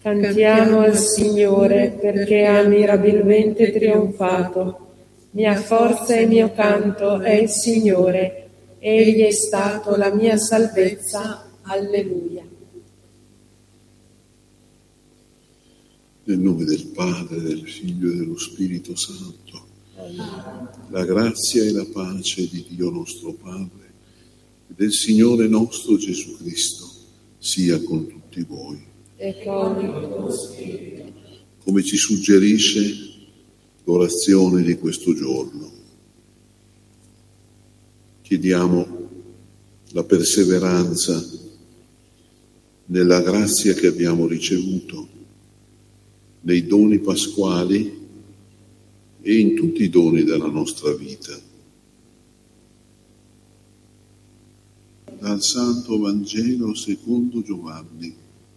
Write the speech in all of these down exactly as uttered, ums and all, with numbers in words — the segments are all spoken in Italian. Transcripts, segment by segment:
Cantiamo al Signore perché ha mirabilmente trionfato. Mia forza e mio canto è il Signore. Egli è stato la mia salvezza. Alleluia. Nel nome del Padre, del Figlio e dello Spirito Santo. Amen. La grazia e la pace di Dio nostro Padre e del Signore nostro Gesù Cristo sia con tutti voi. E con il tuo spirito. Come ci suggerisce l'orazione di questo giorno, chiediamo la perseveranza nella grazia che abbiamo ricevuto, nei doni pasquali e in tutti i doni della nostra vita. Dal Santo Vangelo secondo Giovanni,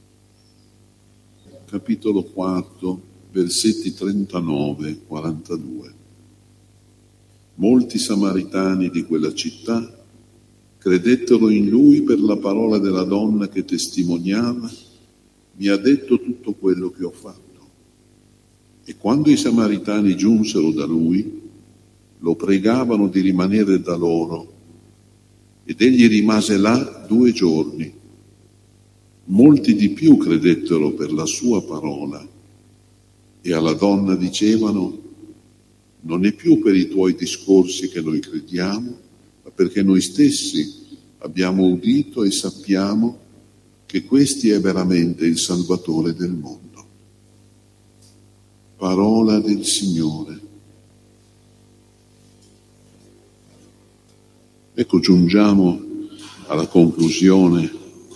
capitolo quarto, versetti trentanove quarantadue. Molti samaritani di quella città credettero in lui per la parola della donna che testimoniava: mi ha detto tutto quello che ho fatto. E quando i samaritani giunsero da lui, lo pregavano di rimanere da loro, ed egli rimase là due giorni. Molti di più credettero per la sua parola, e alla donna dicevano: non è più per i tuoi discorsi che noi crediamo, ma perché noi stessi abbiamo udito e sappiamo che questi è veramente il Salvatore del mondo. Parola del Signore. Ecco, giungiamo alla conclusione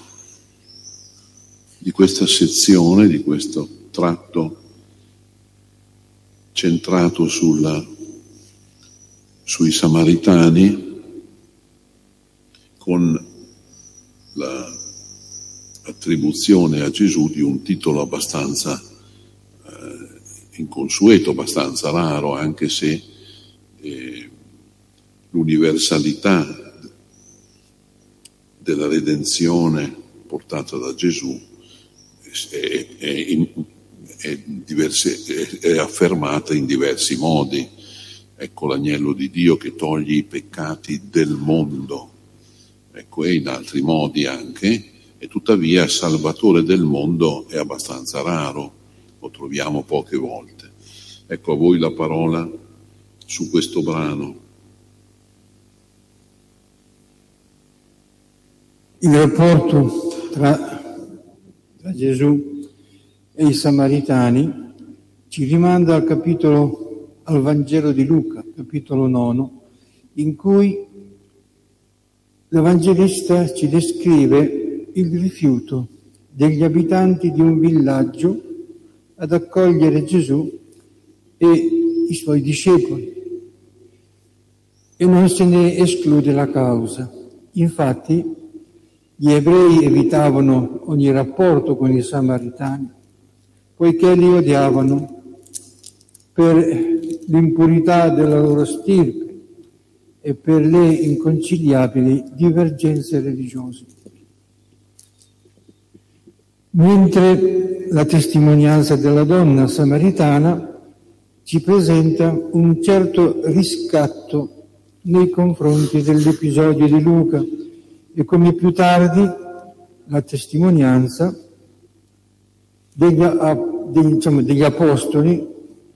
di questa sezione, di questo tratto centrato sulla, sui Samaritani, con l'attribuzione a Gesù di un titolo abbastanza eh, inconsueto, abbastanza raro, anche se eh, l'universalità della redenzione portata da Gesù è, è, in, è, diverse, è, è affermata in diversi modi. Ecco l'agnello di Dio che toglie i peccati del mondo, ecco, e in altri modi anche, e tuttavia Salvatore del mondo è abbastanza raro, lo troviamo poche volte. Ecco a voi la parola su questo brano. Il rapporto tra, tra Gesù e i Samaritani ci rimanda al capitolo, al Vangelo di Luca, capitolo nono, in cui l'Evangelista ci descrive il rifiuto degli abitanti di un villaggio ad accogliere Gesù e i suoi discepoli, e non se ne esclude la causa. Infatti gli ebrei evitavano ogni rapporto con i samaritani, poiché li odiavano per l'impurità della loro stirpe e per le inconciliabili divergenze religiose. Mentre la testimonianza della donna samaritana ci presenta un certo riscatto nei confronti dell'episodio di Luca, e come più tardi la testimonianza degli, degli, diciamo, degli apostoli,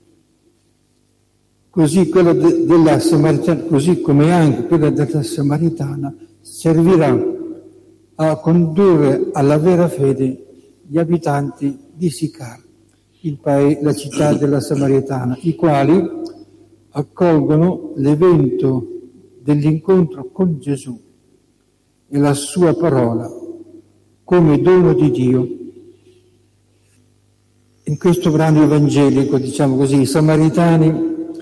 così quella de, della Samaritana, così come anche quella della Samaritana, servirà a condurre alla vera fede gli abitanti di Sicar, il paese, la città della Samaritana, i quali accolgono l'evento dell'incontro con Gesù e la sua parola come dono di Dio. In questo brano evangelico, diciamo così, i samaritani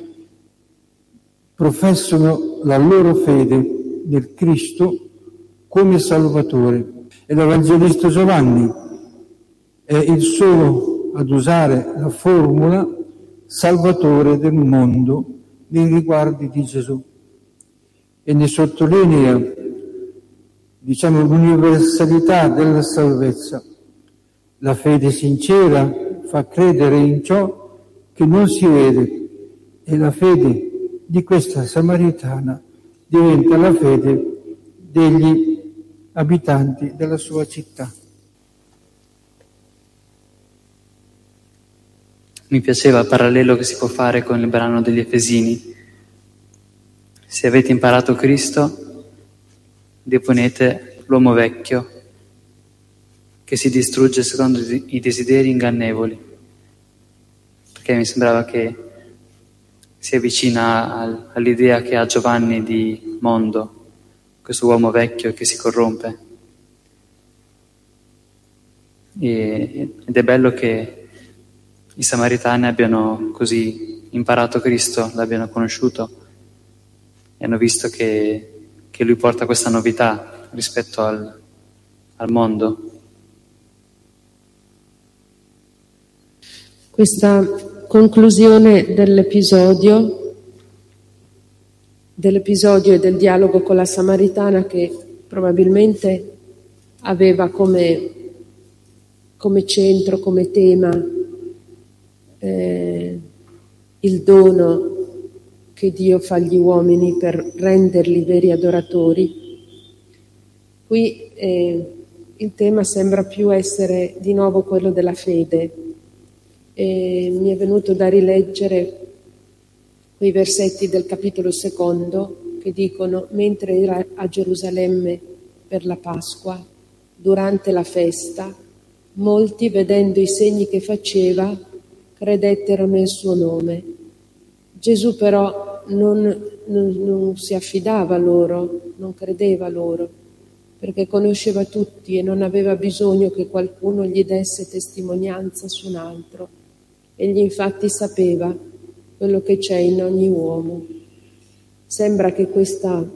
professano la loro fede nel Cristo come Salvatore, e l'Evangelista Giovanni è il solo ad usare la formula Salvatore del mondo nei riguardi di Gesù, e ne sottolinea, diciamo, l'universalità della salvezza, La fede sincera fa credere in ciò che non si vede e la fede di questa samaritana diventa la fede degli abitanti della sua città. Mi piaceva il parallelo che si può fare con il brano degli Efesini. Se avete imparato Cristo, deponete l'uomo vecchio che si distrugge secondo i desideri ingannevoli. Perché mi sembrava che si avvicina all'idea che ha Giovanni di mondo, questo uomo vecchio che si corrompe. E, ed è bello che i samaritani abbiano così imparato Cristo, l'abbiano conosciuto e hanno visto che, che Lui porta questa novità rispetto al, al mondo. Questa conclusione dell'episodio, dell'episodio e del dialogo con la Samaritana, che probabilmente aveva come, come centro, come tema, Eh, il dono che Dio fa agli uomini per renderli veri adoratori. Qui eh, il tema sembra più essere di nuovo quello della fede. E mi è venuto da rileggere quei versetti del capitolo secondo che dicono: mentre era a Gerusalemme per la Pasqua, durante la festa, molti, vedendo i segni che faceva, credettero nel suo nome. Gesù però non, non, non si affidava loro, non credeva loro, perché conosceva tutti e non aveva bisogno che qualcuno gli desse testimonianza su un altro. Egli infatti sapeva quello che c'è in ogni uomo. Sembra che questa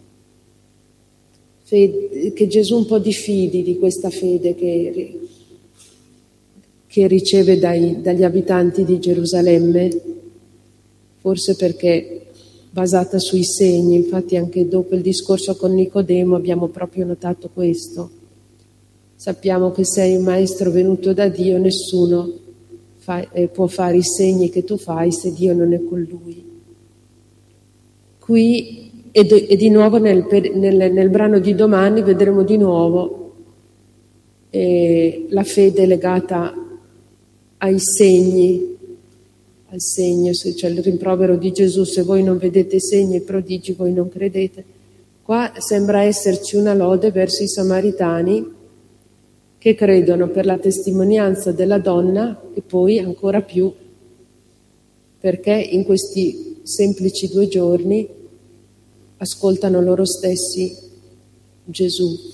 fede, che Gesù un po' diffidi di questa fede che che riceve dai, dagli abitanti di Gerusalemme, forse perché basata sui segni. Infatti anche dopo il discorso con Nicodemo abbiamo proprio notato questo. Sappiamo che sei un maestro venuto da Dio, nessuno fa, eh, può fare i segni che tu fai se Dio non è con lui. Qui, e, do, e di nuovo nel, nel, nel brano di domani vedremo di nuovo eh, la fede legata ai segni, al segno, se c'è il rimprovero di Gesù: se voi non vedete segni e prodigi, voi non credete. Qua sembra esserci una lode verso i samaritani che credono per la testimonianza della donna e poi ancora più perché in questi semplici due giorni ascoltano loro stessi Gesù.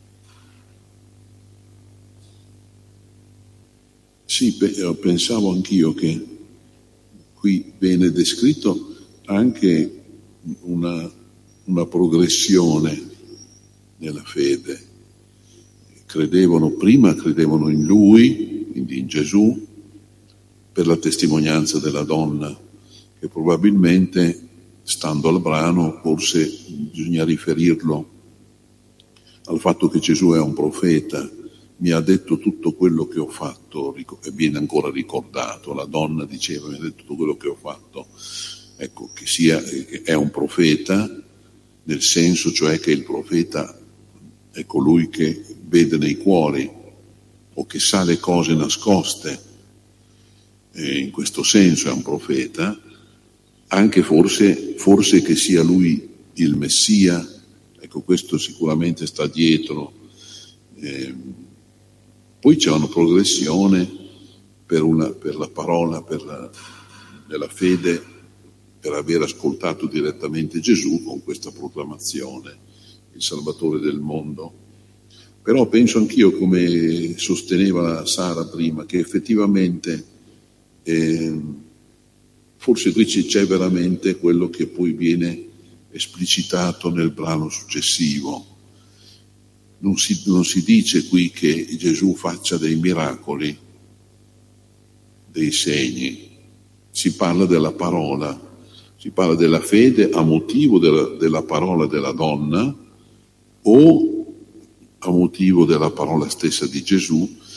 Sì, pensavo anch'io che qui viene descritto anche una, una progressione nella fede. Credevano prima, credevano in Lui, quindi in Gesù, per la testimonianza della donna, che probabilmente, stando al brano, forse bisogna riferirlo al fatto che Gesù è un profeta. Mi ha detto tutto quello che ho fatto, e viene ancora ricordato. La donna diceva: mi ha detto tutto quello che ho fatto. Ecco, che sia, che è un profeta, nel senso cioè che il profeta è colui che vede nei cuori o che sa le cose nascoste. E in questo senso è un profeta, anche forse, forse che sia lui il Messia. Ecco, questo sicuramente sta dietro. Eh, Poi c'è una progressione per, una, per la parola, per la, della fede, per aver ascoltato direttamente Gesù con questa proclamazione, il Salvatore del mondo. Però penso anch'io, come sosteneva Sara prima, che effettivamente eh, forse qui c'è veramente quello che poi viene esplicitato nel brano successivo. Non si, non si dice qui che Gesù faccia dei miracoli, dei segni, si parla della parola, si parla della fede a motivo della, della parola della donna o a motivo della parola stessa di Gesù,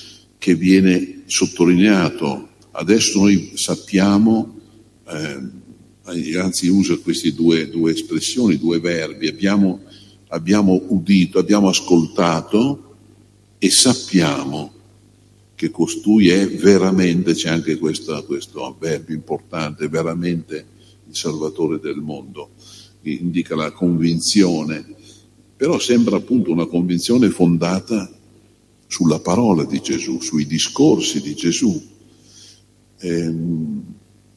che viene sottolineato. Adesso noi sappiamo, eh, anzi usa queste due, due espressioni, due verbi, abbiamo, abbiamo udito, abbiamo ascoltato e sappiamo che costui è veramente, c'è anche questo, questo avverbio importante, veramente il Salvatore del mondo, che indica la convinzione, però sembra appunto una convinzione fondata sulla parola di Gesù, sui discorsi di Gesù. Ehm,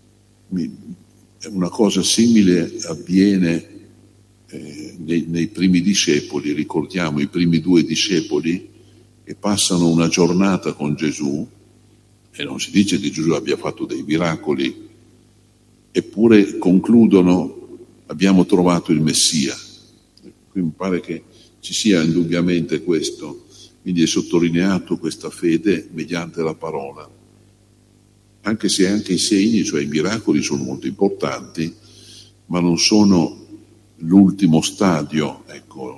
una cosa simile avviene eh, nei, nei primi discepoli, ricordiamo i primi due discepoli che passano una giornata con Gesù, e non si dice che Gesù abbia fatto dei miracoli, eppure concludono: abbiamo trovato il Messia. Qui mi pare che ci sia indubbiamente questo, quindi è sottolineato questa fede mediante la parola, anche se anche i segni, cioè i miracoli, sono molto importanti, ma non sono l'ultimo stadio, ecco.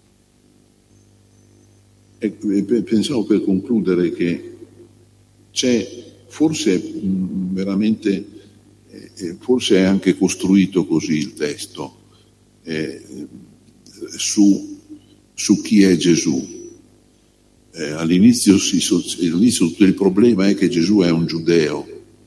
E pensavo, per concludere, che c'è forse mh, veramente, eh, forse è anche costruito così il testo, eh, su, su chi è Gesù. Eh, all'inizio, si, all'inizio tutto il problema è che Gesù è un giudeo,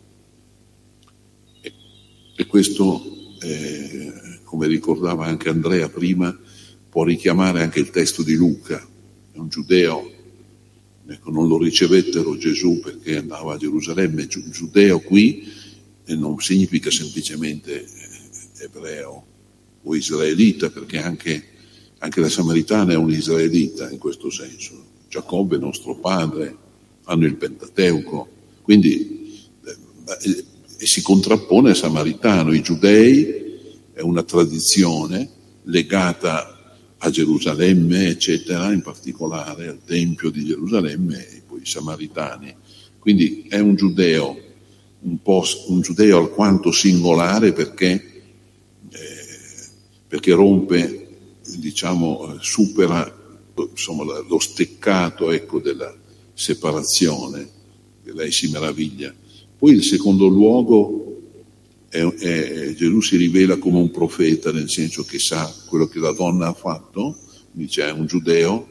e, e questo, eh, come ricordava anche Andrea prima, può richiamare anche il testo di Luca. È un giudeo, ecco, non lo ricevettero Gesù perché andava a Gerusalemme. Giudeo qui e non significa semplicemente ebreo o israelita, perché anche, anche la Samaritana è un israelita in questo senso. Giacobbe, nostro padre, hanno il Pentateuco, quindi eh, eh, si contrappone al samaritano. I giudei è una tradizione legata a Gerusalemme, eccetera, in particolare al Tempio di Gerusalemme, e poi i samaritani. Quindi è un giudeo, un po' un giudeo alquanto singolare, perché, eh, perché rompe, diciamo, supera, insomma, lo steccato, ecco, della separazione, che lei si meraviglia. Poi, in secondo luogo, È, è, Gesù si rivela come un profeta, nel senso che sa quello che la donna ha fatto, dice è un giudeo,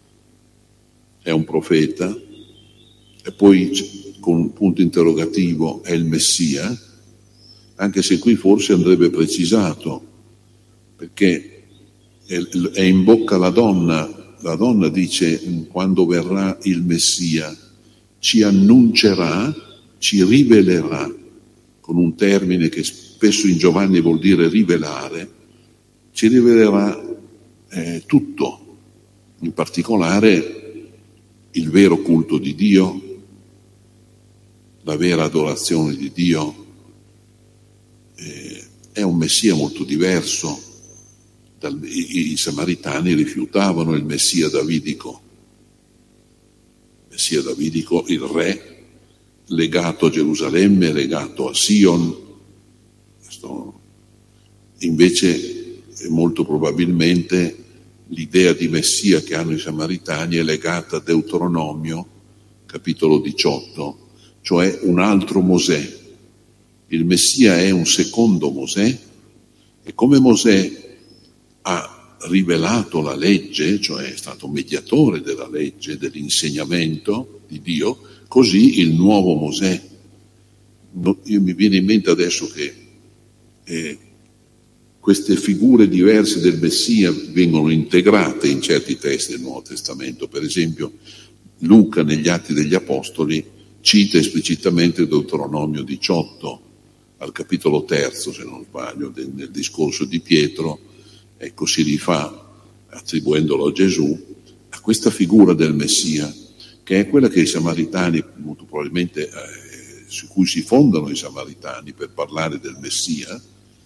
è un profeta, e poi con un punto interrogativo è il Messia, anche se qui forse andrebbe precisato, perché è, è in bocca la donna, la donna dice: quando verrà il Messia ci annuncerà, ci rivelerà, con un termine che spesso in Giovanni vuol dire rivelare, ci rivelerà eh, tutto, in particolare il vero culto di Dio, la vera adorazione di Dio. Eh, è un Messia molto diverso. Dal, i, i Samaritani rifiutavano il Messia davidico, il Messia davidico, il re, legato a Gerusalemme, legato a Sion. Questo, invece, molto probabilmente l'idea di Messia che hanno i Samaritani è legata a Deuteronomio, capitolo diciotto, cioè un altro Mosè. Il Messia è un secondo Mosè, e come Mosè ha rivelato la legge, cioè è stato mediatore della legge, dell'insegnamento di Dio, così il nuovo Mosè. No, io mi viene in mente adesso che eh, queste figure diverse del Messia vengono integrate in certi testi del Nuovo Testamento. Per esempio, Luca negli Atti degli Apostoli cita esplicitamente Deuteronomio diciotto, al capitolo terzo, se non sbaglio, del, nel discorso di Pietro. Ecco, si rifà, attribuendolo a Gesù, a questa figura del Messia, che è quella che i Samaritani, molto probabilmente, eh, su cui si fondano i Samaritani per parlare del Messia.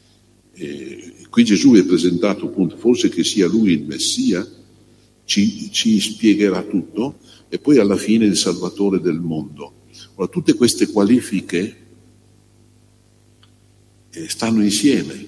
E qui Gesù è presentato, appunto, forse che sia lui il Messia, ci, ci spiegherà tutto, e poi alla fine il Salvatore del mondo. Ora, tutte queste qualifiche eh, stanno insieme,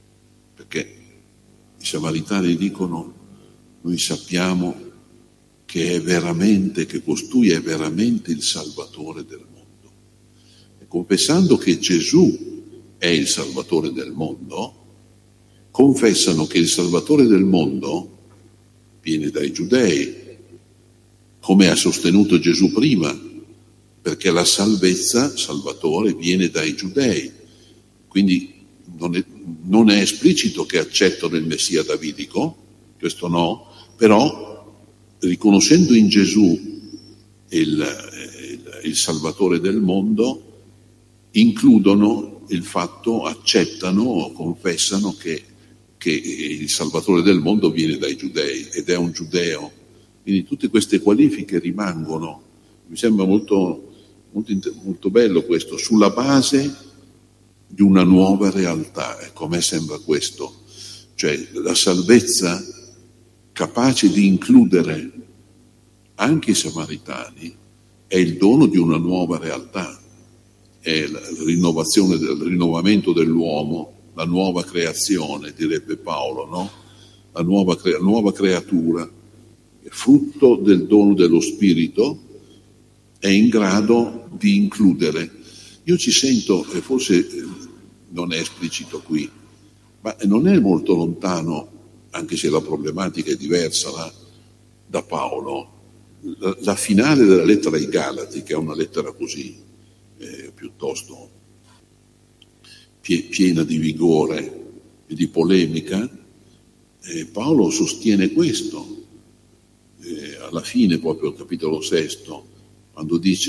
perché i Samaritani dicono: noi sappiamo che che è veramente, che costui è veramente il Salvatore del mondo. E confessando che Gesù è il Salvatore del mondo, confessano che il Salvatore del mondo viene dai giudei, come ha sostenuto Gesù prima, perché la salvezza, Salvatore, viene dai giudei. Quindi non è, non è esplicito che accettano il Messia davidico, questo no, però riconoscendo in Gesù il, il, il Salvatore del mondo, includono il fatto, accettano, confessano che, che il Salvatore del mondo viene dai giudei ed è un giudeo. Quindi tutte queste qualifiche rimangono. Mi sembra molto... Molto, molto bello questo, sulla base di una nuova realtà. Ecco, a me sembra questo, cioè la salvezza capace di includere anche i samaritani è il dono di una nuova realtà, è la rinnovazione, il rinnovamento dell'uomo, la nuova creazione, direbbe Paolo, no? La nuova, crea, nuova creatura, frutto del dono dello Spirito, è in grado di includere. Io ci sento, e forse non è esplicito qui, ma non è molto lontano, anche se la problematica è diversa là, da Paolo, la, la finale della lettera ai Galati, che è una lettera così, eh, piuttosto pie, piena di vigore e di polemica, eh, Paolo sostiene questo, eh, alla fine proprio al capitolo sesto, quando dice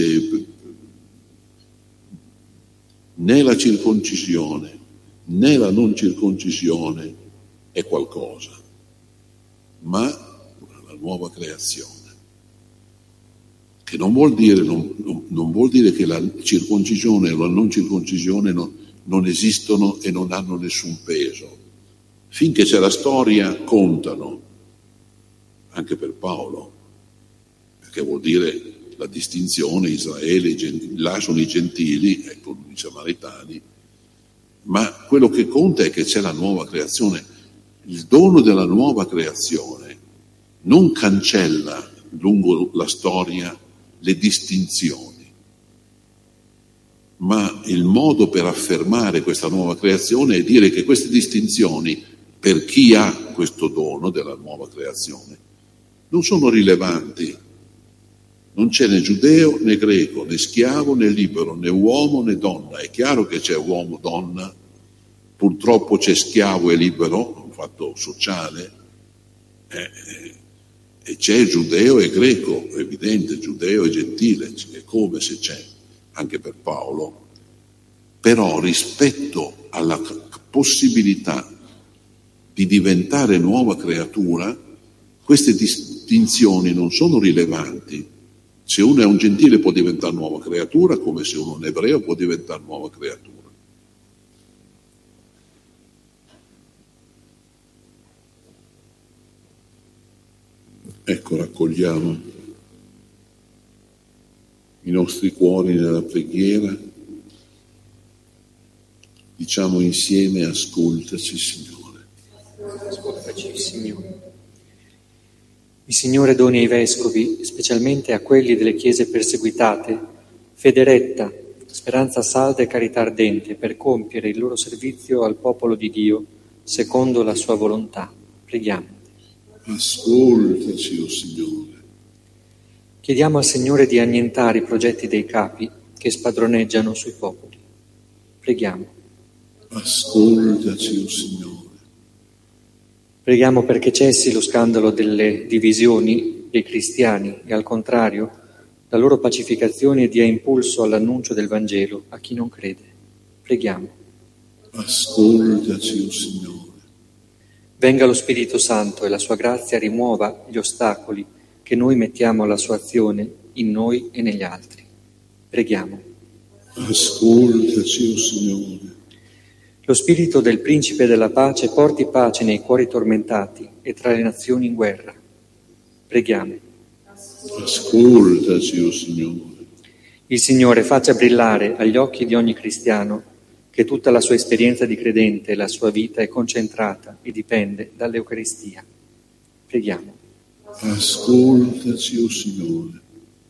né la circoncisione né la non circoncisione è qualcosa, ma la nuova creazione, che non vuol dire, non, non, non vuol dire che la circoncisione o la non circoncisione non, non esistono e non hanno nessun peso. Finché c'è la storia contano, anche per Paolo, perché vuol dire la distinzione, Israele, là sono i gentili, ecco i samaritani, ma quello che conta è che c'è la nuova creazione. Il dono della nuova creazione non cancella lungo la storia le distinzioni, ma il modo per affermare questa nuova creazione è dire che queste distinzioni, per chi ha questo dono della nuova creazione, non sono rilevanti. Non c'è né giudeo né greco, né schiavo né libero, né uomo né donna. È chiaro che c'è uomo, donna, purtroppo c'è schiavo e libero, un fatto sociale, eh, e c'è giudeo e greco, è evidente, giudeo e gentile, è come se c'è, anche per Paolo. Però rispetto alla possibilità di diventare nuova creatura, queste distinzioni non sono rilevanti. Se uno è un gentile può diventare nuova creatura, come se uno è un ebreo può diventare nuova creatura. Ecco, raccogliamo i nostri cuori nella preghiera, diciamo insieme: ascoltaci, Signore. Ascoltaci, Signore. Il Signore doni ai vescovi, specialmente a quelli delle chiese perseguitate, fede retta, speranza salda e carità ardente per compiere il loro servizio al popolo di Dio secondo la sua volontà. Preghiamo. Ascoltaci, o oh Signore. Chiediamo al Signore di annientare i progetti dei capi che spadroneggiano sui popoli. Preghiamo. Ascoltaci, o oh Signore. Preghiamo perché cessi lo scandalo delle divisioni dei cristiani e, al contrario, la loro pacificazione dia impulso all'annuncio del Vangelo a chi non crede. Preghiamo. Ascoltaci, o Signore. Venga lo Spirito Santo e la sua grazia rimuova gli ostacoli che noi mettiamo alla sua azione in noi e negli altri. Preghiamo. Ascoltaci, o Signore. Lo spirito del Principe della pace porti pace nei cuori tormentati e tra le nazioni in guerra. Preghiamo. Ascoltaci, o Signore. Il Signore faccia brillare agli occhi di ogni cristiano che tutta la sua esperienza di credente e la sua vita è concentrata e dipende dall'Eucaristia. Preghiamo. Ascoltaci, o Signore.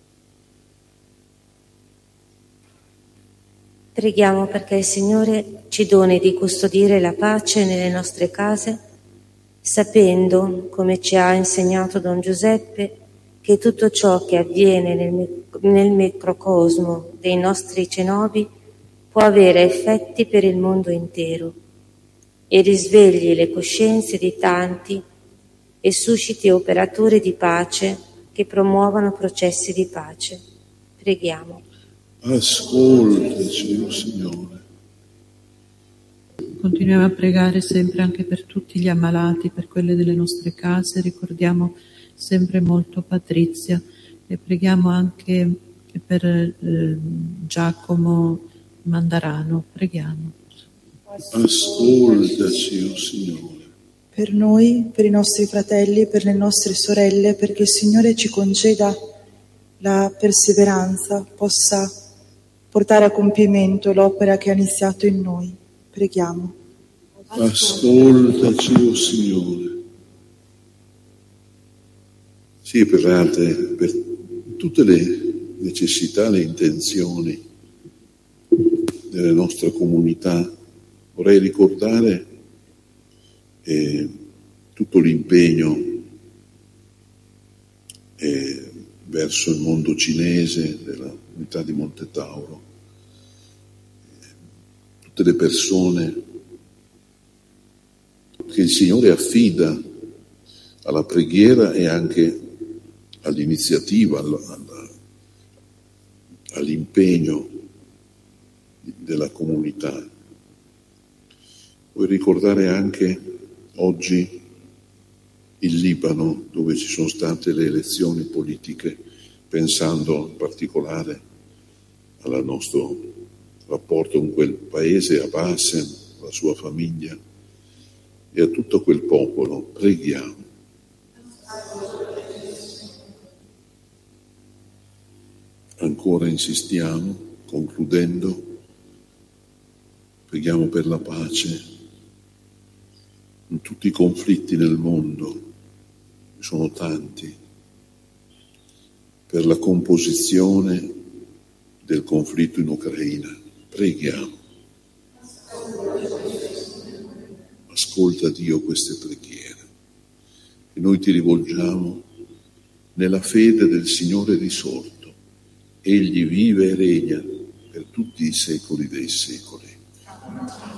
Preghiamo perché il Signore ci doni di custodire la pace nelle nostre case, sapendo, come ci ha insegnato Don Giuseppe, che tutto ciò che avviene nel, nel microcosmo dei nostri cenobi può avere effetti per il mondo intero e risvegli le coscienze di tanti e susciti operatori di pace che promuovano processi di pace. Preghiamo. Ascoltaci, o Signore. Continuiamo a pregare sempre anche per tutti gli ammalati, per quelle delle nostre case. Ricordiamo sempre molto Patrizia e preghiamo anche per eh, Giacomo Mandarano. Preghiamo. Ascoltaci, o Signore. Per noi, per i nostri fratelli, per le nostre sorelle, perché il Signore ci conceda la perseveranza, possa portare a compimento l'opera che ha iniziato in noi. Preghiamo. Ascoltaci, o Signore. Sì, per altre, per tutte le necessità, le intenzioni della nostra comunità, vorrei ricordare eh, tutto l'impegno eh, verso il mondo cinese della unità di Monte Tauro, tutte le persone che il Signore affida alla preghiera e anche all'iniziativa, all'impegno della comunità. Vuoi ricordare anche oggi il Libano, dove ci sono state le elezioni politiche, pensando in particolare al nostro rapporto con quel paese, a Bassem, alla sua famiglia e a tutto quel popolo. Preghiamo. Ancora insistiamo, concludendo, preghiamo per la pace in tutti i conflitti nel mondo, sono tanti, per la composizione del conflitto in Ucraina. Preghiamo. Ascolta, Dio, queste preghiere e noi ti rivolgiamo nella fede del Signore risorto. Egli vive e regna per tutti i secoli dei secoli.